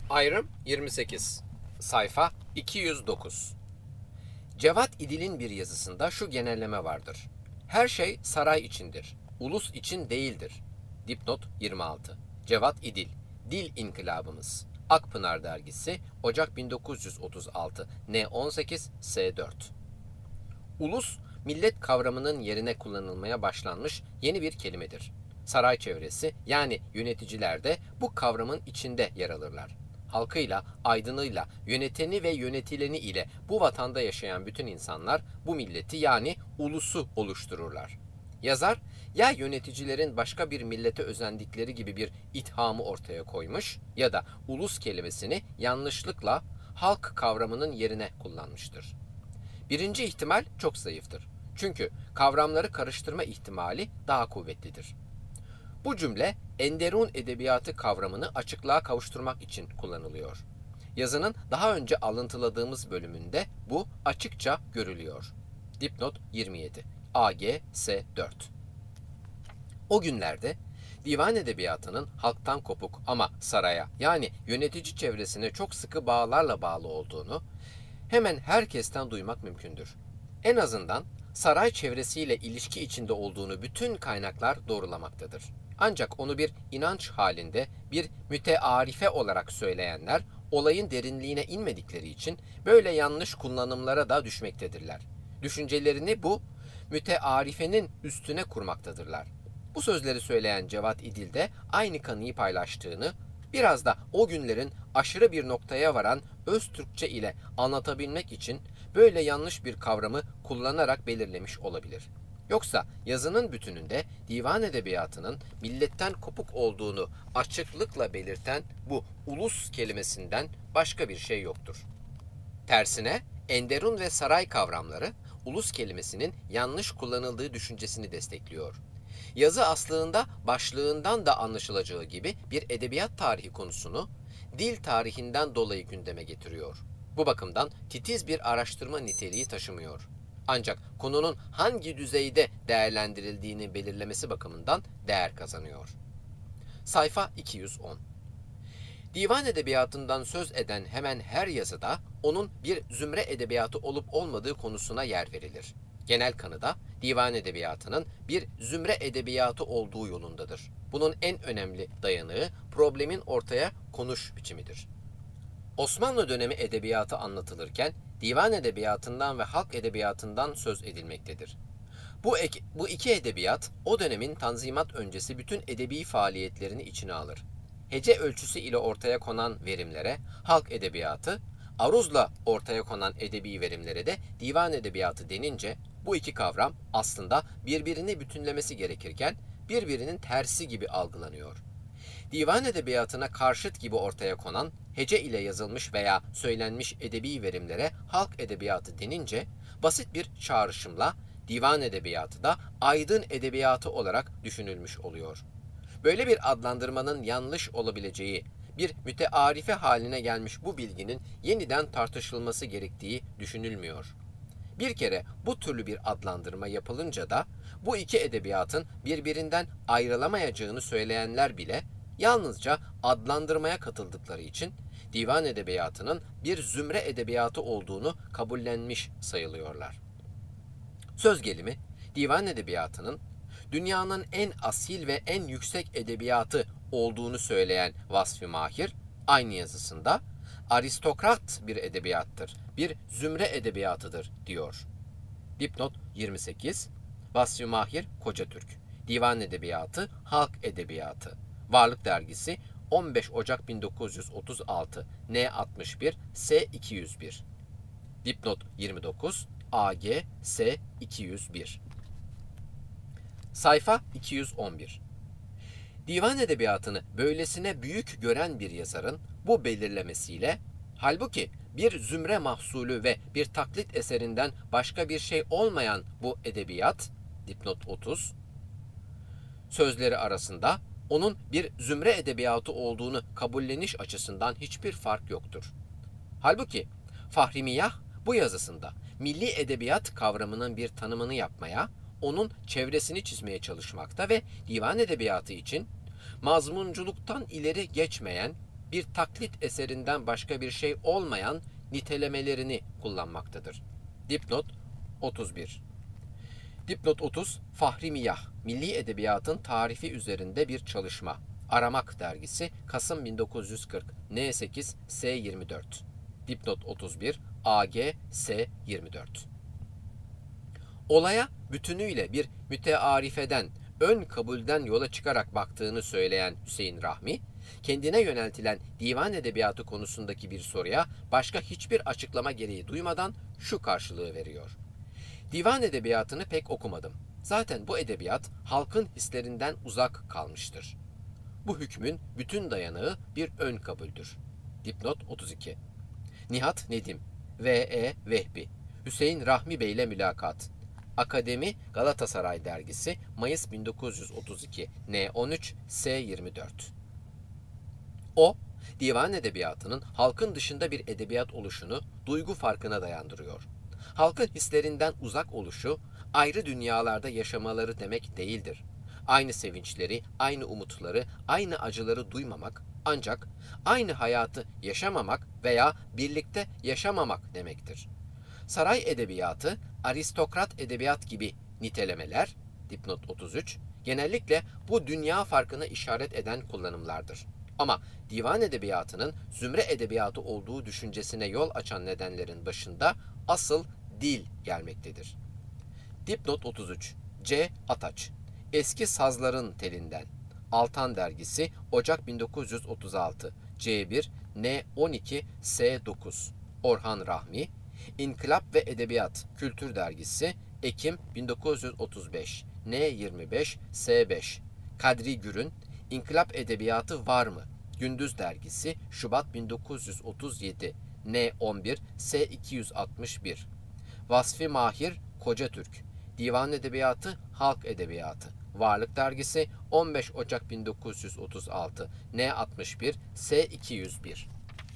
Ayrım 28. Sayfa 209. Cevat İdil'in bir yazısında şu genelleme vardır. Her şey saray içindir, ulus için değildir. Dipnot 26. Cevat İdil, Dil İnkılabımız. Akpınar Dergisi, Ocak 1936, N18, S4. Ulus, millet kavramının yerine kullanılmaya başlanmış yeni bir kelimedir. Saray çevresi yani yöneticiler de bu kavramın içinde yer alırlar. Halkıyla, aydınıyla, yöneteni ve yönetileni ile bu vatanda yaşayan bütün insanlar bu milleti yani ulusu oluştururlar. Yazar, ya yöneticilerin başka bir millete özendikleri gibi bir ithamı ortaya koymuş ya da ulus kelimesini yanlışlıkla halk kavramının yerine kullanmıştır. Birinci ihtimal çok zayıftır. Çünkü kavramları karıştırma ihtimali daha kuvvetlidir. Bu cümle Enderun edebiyatı kavramını açıklığa kavuşturmak için kullanılıyor. Yazının daha önce alıntıladığımız bölümünde bu açıkça görülüyor. Dipnot 27. AG S4. O günlerde divan edebiyatının halktan kopuk ama saraya yani yönetici çevresine çok sıkı bağlarla bağlı olduğunu hemen herkesten duymak mümkündür. En azından saray çevresiyle ilişki içinde olduğunu bütün kaynaklar doğrulamaktadır. Ancak onu bir inanç halinde, bir mütearife olarak söyleyenler, olayın derinliğine inmedikleri için böyle yanlış kullanımlara da düşmektedirler. Düşüncelerini bu mütearifenin üstüne kurmaktadırlar. Bu sözleri söyleyen Cevat İdil de aynı kanıyı paylaştığını, biraz da o günlerin aşırı bir noktaya varan öz Türkçe ile anlatabilmek için böyle yanlış bir kavramı kullanarak belirlemiş olabilir. Yoksa yazının bütününde divan edebiyatının milletten kopuk olduğunu açıklıkla belirten bu ulus kelimesinden başka bir şey yoktur. Tersine enderun ve saray kavramları ulus kelimesinin yanlış kullanıldığı düşüncesini destekliyor. Yazı aslında başlığından da anlaşılacağı gibi bir edebiyat tarihi konusunu dil tarihinden dolayı gündeme getiriyor. Bu bakımdan titiz bir araştırma niteliği taşımıyor. Ancak konunun hangi düzeyde değerlendirildiğini belirlemesi bakımından değer kazanıyor. Sayfa 210. Divan edebiyatından söz eden hemen her yazıda onun bir zümre edebiyatı olup olmadığı konusuna yer verilir. Genel kanıda divan edebiyatının bir zümre edebiyatı olduğu yolundadır. Bunun en önemli dayanığı problemin ortaya konuş biçimidir. Osmanlı dönemi edebiyatı anlatılırken divan edebiyatından ve halk edebiyatından söz edilmektedir. Bu iki edebiyat o dönemin Tanzimat öncesi bütün edebi faaliyetlerini içine alır. Hece ölçüsü ile ortaya konan verimlere halk edebiyatı, aruzla ortaya konan edebi verimlere de divan edebiyatı denince bu iki kavram aslında birbirini bütünlemesi gerekirken birbirinin tersi gibi algılanıyor. Divan edebiyatına karşıt gibi ortaya konan hece ile yazılmış veya söylenmiş edebi verimlere halk edebiyatı denince basit bir çağrışımla divan edebiyatı da aydın edebiyatı olarak düşünülmüş oluyor. Böyle bir adlandırmanın yanlış olabileceği, bir mütearife haline gelmiş bu bilginin yeniden tartışılması gerektiği düşünülmüyor. Bir kere bu türlü bir adlandırma yapılınca da bu iki edebiyatın birbirinden ayrılamayacağını söyleyenler bile yalnızca adlandırmaya katıldıkları için divan edebiyatının bir zümre edebiyatı olduğunu kabullenmiş sayılıyorlar. Söz gelimi, divan edebiyatının dünyanın en asil ve en yüksek edebiyatı olduğunu söyleyen Vasfi Mahir, aynı yazısında aristokrat bir edebiyattır, bir zümre edebiyatıdır diyor. Dipnot 28, Vasfi Mahir Kocatürk, Divan Edebiyatı, Halk Edebiyatı, Varlık Dergisi, 15 Ocak 1936, N61, S201. Dipnot 29, AG, S201. Sayfa 211. Divan edebiyatını böylesine büyük gören bir yazarın bu belirlemesiyle, halbuki bir zümre mahsulü ve bir taklit eserinden başka bir şey olmayan bu edebiyat, dipnot 30, sözleri arasında onun bir zümre edebiyatı olduğunu kabulleniş açısından hiçbir fark yoktur. Halbuki Fahri Miyah bu yazısında milli edebiyat kavramının bir tanımını yapmaya, onun çevresini çizmeye çalışmakta ve divan edebiyatı için mazmunculuktan ileri geçmeyen, bir taklit eserinden başka bir şey olmayan nitelemelerini kullanmaktadır. Dipnot 31. Dipnot 30, Fahri Miyah, Milli Edebiyatın Tarifi üzerinde bir çalışma. Aramak Dergisi, Kasım 1940, N8, S24. Dipnot 31, AG, S24. Olaya bütünüyle bir mütearifeden, ön kabulden yola çıkarak baktığını söyleyen Hüseyin Rahmi, kendine yöneltilen divan edebiyatı konusundaki bir soruya başka hiçbir açıklama gereği duymadan şu karşılığı veriyor. Divan edebiyatını pek okumadım. Zaten bu edebiyat halkın hislerinden uzak kalmıştır. Bu hükmün bütün dayanağı bir ön kabuldür. Dipnot 32. Nihat Nedim, V.E. Vehbi, Hüseyin Rahmi Bey ile mülakat. Akademi Galatasaray Dergisi, Mayıs 1932, N13, S24. O, divan edebiyatının halkın dışında bir edebiyat oluşunu duygu farkına dayandırıyor. Halkın hislerinden uzak oluşu, ayrı dünyalarda yaşamaları demek değildir. Aynı sevinçleri, aynı umutları, aynı acıları duymamak, ancak aynı hayatı yaşamamak veya birlikte yaşamamak demektir. Saray edebiyatı, aristokrat edebiyat gibi nitelemeler, dipnot 33, genellikle bu dünya farkına işaret eden kullanımlardır. Ama divan edebiyatının zümre edebiyatı olduğu düşüncesine yol açan nedenlerin başında asıl dil gelmektedir. Dipnot 33, C. Ataç, Eski Sazların Telinden, Altan Dergisi, Ocak 1936, C1, N12, S9, Orhan Rahmi, İnkılap ve Edebiyat, Kültür Dergisi, Ekim 1935, N25, S5, Kadri Gürün, İnkılap Edebiyatı Var mı? Gündüz Dergisi, Şubat 1937, N11, S261, Vasfi Mahir Kocatürk, Divan Edebiyatı, Halk Edebiyatı, Varlık Dergisi, 15 Ocak 1936, N61, S201.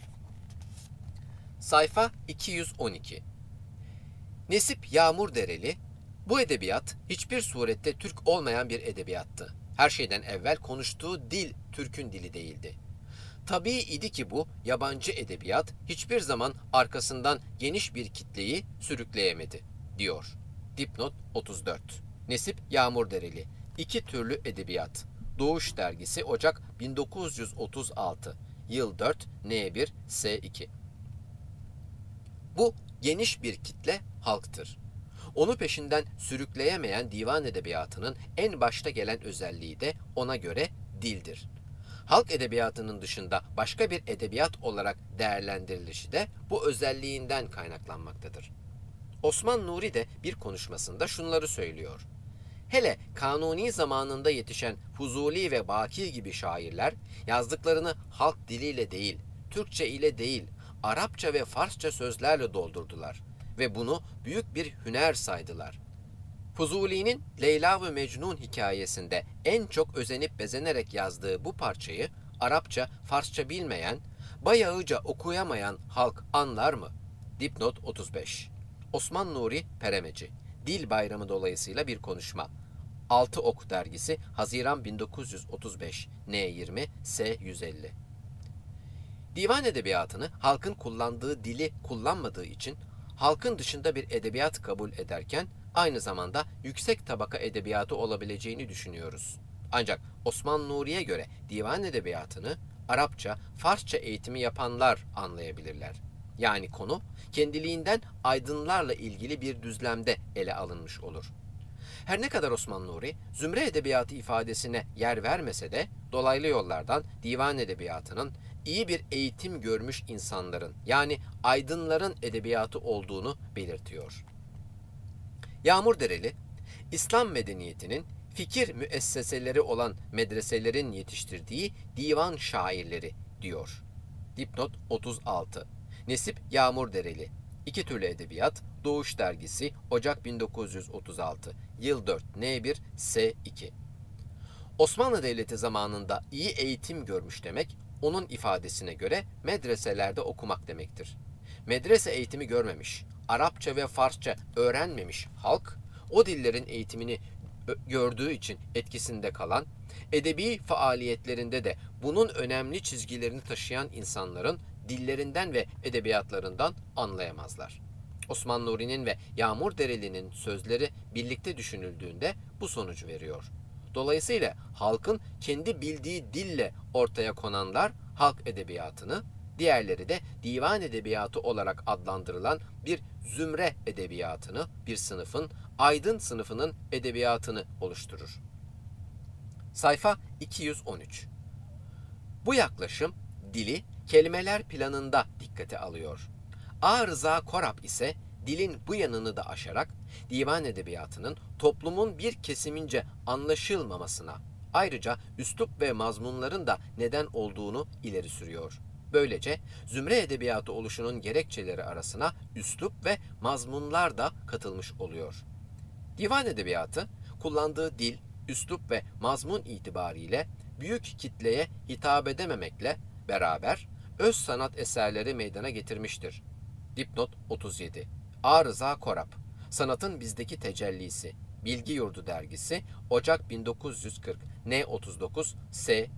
Sayfa 212. Nesip Yağmurdereli, bu edebiyat hiçbir surette Türk olmayan bir edebiyattı. Her şeyden evvel konuştuğu dil Türk'ün dili değildi. Tabii idi ki bu yabancı edebiyat hiçbir zaman arkasından geniş bir kitleyi sürükleyemedi, diyor. Dipnot 34. Nesip Yağmurdereli, İki Türlü Edebiyat, Doğuş Dergisi, Ocak 1936, Yıl 4, N1, S2. Bu geniş bir kitle halktır. Onu peşinden sürükleyemeyen divan edebiyatının en başta gelen özelliği de ona göre dildir. Halk edebiyatının dışında başka bir edebiyat olarak değerlendirilişi de bu özelliğinden kaynaklanmaktadır. Osman Nuri de bir konuşmasında şunları söylüyor. Hele Kanuni zamanında yetişen Fuzuli ve Baki gibi şairler yazdıklarını halk diliyle değil, Türkçe ile değil, Arapça ve Farsça sözlerle doldurdular ve bunu büyük bir hüner saydılar. Fuzuli'nin Leyla ve Mecnun hikayesinde en çok özenip bezenerek yazdığı bu parçayı Arapça, Farsça bilmeyen, bayağıca okuyamayan halk anlar mı? Dipnot 35. Osman Nuri Peremeci, Dil Bayramı dolayısıyla bir konuşma. Altı Ok Dergisi, Haziran 1935, N20, S150. Divan edebiyatını halkın kullandığı dili kullanmadığı için halkın dışında bir edebiyat kabul ederken aynı zamanda yüksek tabaka edebiyatı olabileceğini düşünüyoruz. Ancak Osman Nuri'ye göre divan edebiyatını Arapça, Farsça eğitimi yapanlar anlayabilirler. Yani konu kendiliğinden aydınlarla ilgili bir düzlemde ele alınmış olur. Her ne kadar Osman Nuri, zümre edebiyatı ifadesine yer vermese de dolaylı yollardan divan edebiyatının iyi bir eğitim görmüş insanların yani aydınların edebiyatı olduğunu belirtiyor. Yağmurdereli, İslam medeniyetinin fikir müesseseleri olan medreselerin yetiştirdiği divan şairleri diyor. Dipnot 36. Nesip Yağmurdereli, İki Türlü Edebiyat, Doğuş Dergisi, Ocak 1936, Yıl 4, N1, S2. Osmanlı Devleti zamanında iyi eğitim görmüş demek, onun ifadesine göre medreselerde okumak demektir. Medrese eğitimi görmemiş, Arapça ve Farsça öğrenmemiş halk, o dillerin eğitimini gördüğü için etkisinde kalan, edebi faaliyetlerinde de bunun önemli çizgilerini taşıyan insanların dillerinden ve edebiyatlarından anlayamazlar. Osman Nuri'nin ve Yağmur Dereli'nin sözleri birlikte düşünüldüğünde bu sonucu veriyor. Dolayısıyla halkın kendi bildiği dille ortaya konanlar halk edebiyatını, diğerleri de divan edebiyatı olarak adlandırılan bir zümre edebiyatını, bir sınıfın, aydın sınıfının edebiyatını oluşturur. Sayfa 213. Bu yaklaşım dili kelimeler planında dikkate alıyor. A. Rıza Korap ise dilin bu yanını da aşarak divan edebiyatının toplumun bir kesimince anlaşılmamasına, ayrıca üslup ve mazmunların da neden olduğunu ileri sürüyor. Böylece zümre edebiyatı oluşunun gerekçeleri arasına üslup ve mazmunlar da katılmış oluyor. Divan edebiyatı kullandığı dil, üslup ve mazmun itibariyle büyük kitleye hitap edememekle beraber öz sanat eserleri meydana getirmiştir. Dipnot 37. A. Rıza Korap, Sanatın Bizdeki Tecellisi, Bilgi Yurdu Dergisi, Ocak 1940, N39, S3.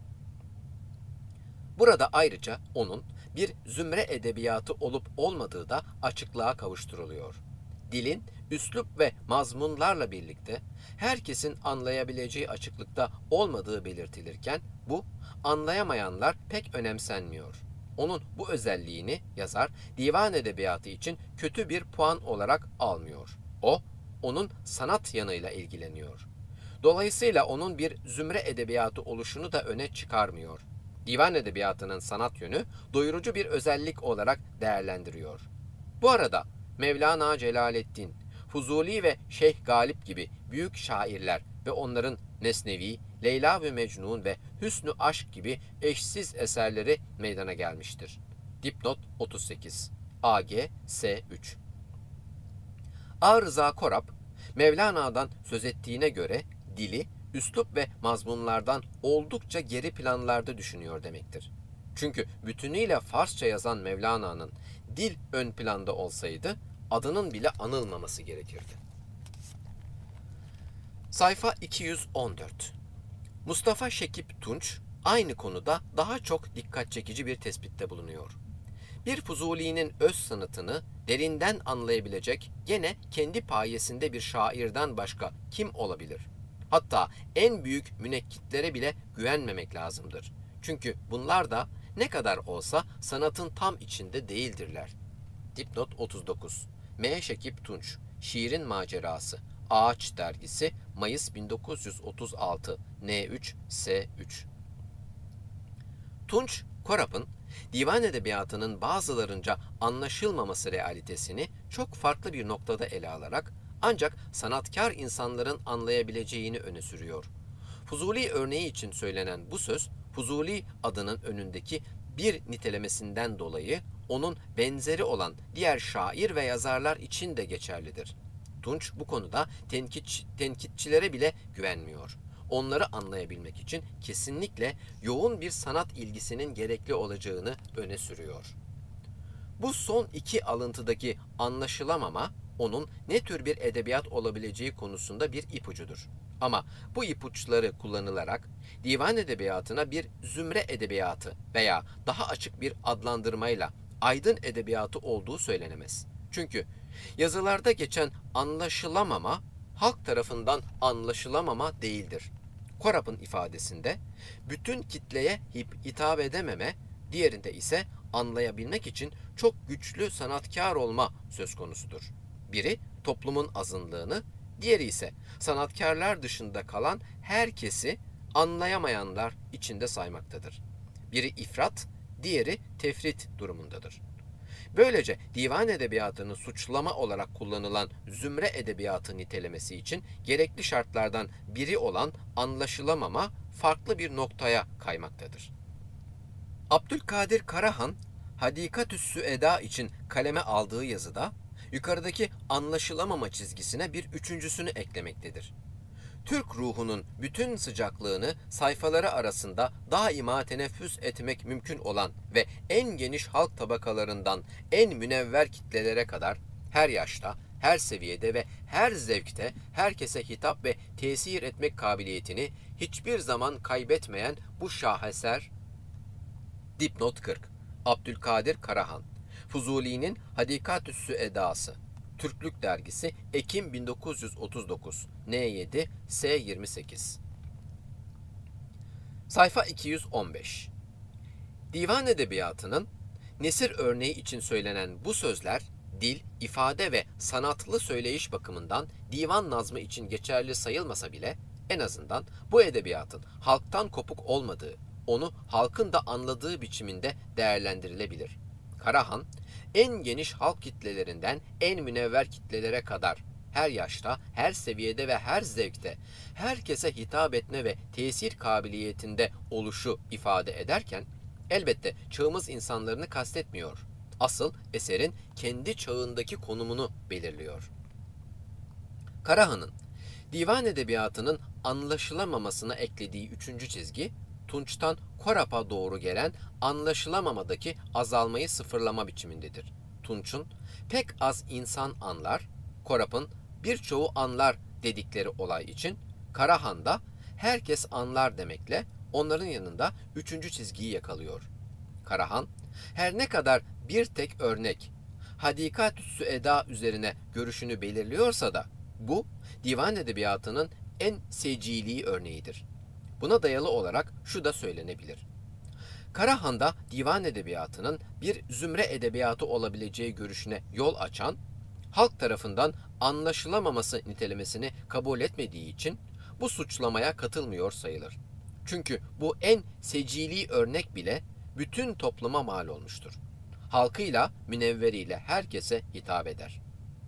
Burada ayrıca onun bir zümre edebiyatı olup olmadığı da açıklığa kavuşturuluyor. Dilin, üslup ve mazmunlarla birlikte herkesin anlayabileceği açıklıkta olmadığı belirtilirken bu anlayamayanlar pek önemsenmiyor. Onun bu özelliğini yazar divan edebiyatı için kötü bir puan olarak almıyor. O, onun sanat yanıyla ilgileniyor. Dolayısıyla onun bir zümre edebiyatı oluşunu da öne çıkarmıyor. Divan edebiyatının sanat yönü doyurucu bir özellik olarak değerlendiriyor. Bu arada Mevlana Celaleddin, Fuzuli ve Şeyh Galip gibi büyük şairler ve onların Mesnevi, Leyla ve Mecnun ve Hüsnü Aşk gibi eşsiz eserleri meydana gelmiştir. Dipnot 38. AG S3. A. Rıza Korap, Mevlana'dan söz ettiğine göre dili, üslup ve mazmunlardan oldukça geri planlarda düşünüyor demektir. Çünkü bütünüyle Farsça yazan Mevlana'nın dil ön planda olsaydı adının bile anılmaması gerekirdi. Sayfa 214. Mustafa Şekip Tunç aynı konuda daha çok dikkat çekici bir tespitte bulunuyor. Bir Fuzuli'nin öz sanatını derinden anlayabilecek gene kendi payesinde bir şairden başka kim olabilir? Hatta en büyük münekkitlere bile güvenmemek lazımdır. Çünkü bunlar da ne kadar olsa sanatın tam içinde değildirler. Dipnot 39. M. Şekip Tunç, Şiirin Macerası, Ağaç Dergisi, Mayıs 1936, N3, S3. Tunç, Korap'ın divan edebiyatının bazılarınca anlaşılmaması realitesini çok farklı bir noktada ele alarak ancak sanatkar insanların anlayabileceğini öne sürüyor. Fuzuli örneği için söylenen bu söz, Fuzuli adının önündeki bir nitelemesinden dolayı onun benzeri olan diğer şair ve yazarlar için de geçerlidir. Tunç bu konuda tenkitçilere bile güvenmiyor. Onları anlayabilmek için kesinlikle yoğun bir sanat ilgisinin gerekli olacağını öne sürüyor. Bu son iki alıntıdaki anlaşılamama onun ne tür bir edebiyat olabileceği konusunda bir ipucudur. Ama bu ipuçları kullanılarak divan edebiyatına bir zümre edebiyatı veya daha açık bir adlandırmayla aydın edebiyatı olduğu söylenemez. Çünkü yazılarda geçen anlaşılamama halk tarafından anlaşılamama değildir. Korap'ın ifadesinde bütün kitleye hitap edememe, diğerinde ise anlayabilmek için çok güçlü sanatkar olma söz konusudur. Biri toplumun azınlığını, diğeri ise sanatkarlar dışında kalan herkesi anlayamayanlar içinde saymaktadır. Biri ifrat, diğeri tefrit durumundadır. Böylece divan edebiyatını suçlama olarak kullanılan zümre edebiyatı nitelemesi için gerekli şartlardan biri olan anlaşılamama farklı bir noktaya kaymaktadır. Abdülkadir Karahan, Hadikatüssü Eda için kaleme aldığı yazıda yukarıdaki anlaşılamama çizgisine bir üçüncüsünü eklemektedir. Türk ruhunun bütün sıcaklığını sayfaları arasında daima teneffüs etmek mümkün olan ve en geniş halk tabakalarından en münevver kitlelere kadar her yaşta, her seviyede ve her zevkte herkese hitap ve tesir etmek kabiliyetini hiçbir zaman kaybetmeyen bu şaheser. Dipnot 40. Abdülkadir Karahan. Fuzuli'nin Hadikatüssü Edası. Türklük Dergisi, Ekim 1939. N7, S28. Sayfa 215. Divan edebiyatının nesir örneği için söylenen bu sözler, dil, ifade ve sanatlı söyleyiş bakımından divan nazmı için geçerli sayılmasa bile, en azından bu edebiyatın halktan kopuk olmadığı, onu halkın da anladığı biçiminde değerlendirilebilir. Karahan, en geniş halk kitlelerinden en münevver kitlelere kadar, her yaşta, her seviyede ve her zevkte, herkese hitap etme ve tesir kabiliyetinde oluşu ifade ederken, elbette çağımız insanlarını kastetmiyor. Asıl eserin kendi çağındaki konumunu belirliyor. Karahan'ın divan edebiyatının anlaşılamamasına eklediği üçüncü çizgi, Tunç'tan Korap'a doğru gelen anlaşılamamadaki azalmayı sıfırlama biçimindedir. Tunç'un pek az insan anlar, Korap'ın birçoğu anlar dedikleri olay için, Karahan'da herkes anlar demekle onların yanında üçüncü çizgiyi yakalıyor. Karahan, her ne kadar bir tek örnek, Hadikatüssü Eda üzerine görüşünü belirliyorsa da, bu divan edebiyatının en secili örneğidir. Buna dayalı olarak şu da söylenebilir. Karahan'da divan edebiyatının bir zümre edebiyatı olabileceği görüşüne yol açan, halk tarafından anlaşılamaması nitelemesini kabul etmediği için bu suçlamaya katılmıyor sayılır. Çünkü bu en secili örnek bile bütün topluma mal olmuştur. Halkıyla, münevveriyle herkese hitap eder.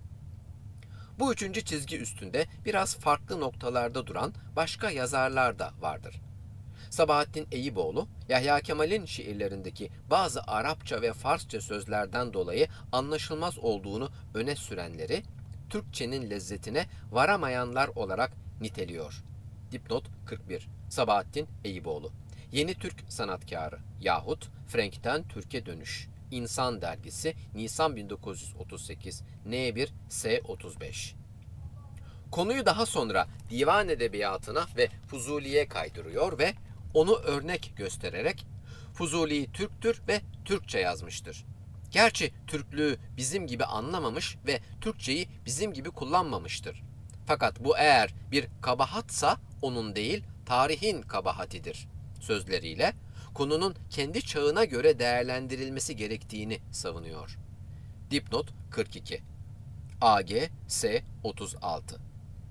Bu üçüncü çizgi üstünde biraz farklı noktalarda duran başka yazarlar da vardır. Sabahattin Eyüboğlu, Yahya Kemal'in şiirlerindeki bazı Arapça ve Farsça sözlerden dolayı anlaşılmaz olduğunu öne sürenleri, Türkçenin lezzetine varamayanlar olarak niteliyor. Dipnot 41. Sabahattin Eyüboğlu. Yeni Türk Sanatkarı yahut Frank'ten Türk'e Dönüş. İnsan Dergisi, Nisan 1938, N1, S35. Konuyu daha sonra divan edebiyatına ve Fuzuli'ye kaydırıyor ve onu örnek göstererek Fuzuli Türktür ve Türkçe yazmıştır. Gerçi Türklüğü bizim gibi anlamamış ve Türkçeyi bizim gibi kullanmamıştır. Fakat bu eğer bir kabahatsa onun değil, tarihin kabahatidir sözleriyle konunun kendi çağına göre değerlendirilmesi gerektiğini savunuyor. Dipnot 42. AG S 36.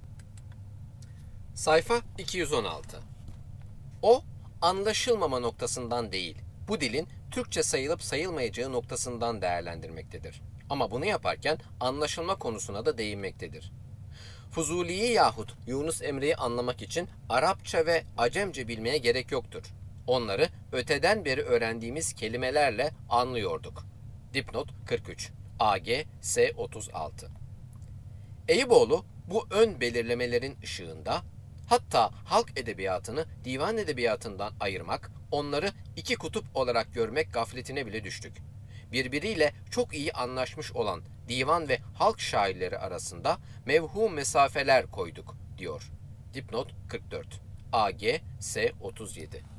Sayfa 216. O, anlaşılmama noktasından değil, bu dilin Türkçe sayılıp sayılmayacağı noktasından değerlendirmektedir. Ama bunu yaparken anlaşılma konusuna da değinmektedir. Fuzuli'yi yahut Yunus Emre'yi anlamak için Arapça ve Acemce bilmeye gerek yoktur. Onları öteden beri öğrendiğimiz kelimelerle anlıyorduk. Dipnot 43. AG S 36. Eyüboğlu bu ön belirlemelerin ışığında, hatta halk edebiyatını divan edebiyatından ayırmak, onları iki kutup olarak görmek gafletine bile düştük. Birbiriyle çok iyi anlaşmış olan divan ve halk şairleri arasında mevhum mesafeler koyduk, diyor. Dipnot 44. AG S 37.